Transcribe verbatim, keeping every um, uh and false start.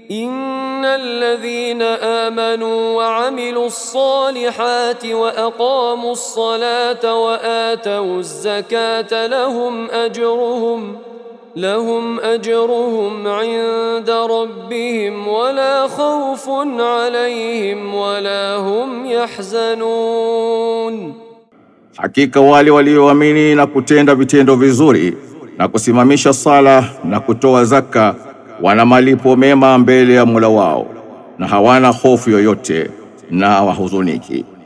إن الذين آمنوا وعملوا الصالحات وأقاموا الصلاة وآتوا الزكاة لهم أجرهم لهم أجرهم عند ربهم ولا خوف عليهم ولا هم يحزنون. Hakika wale walioamini na kutenda vitendo vizuri na kusimamisha sala na kutoa zaka wana malipo mema mbele ya Mola wao na hawana hofu yoyote na wahuzuniki.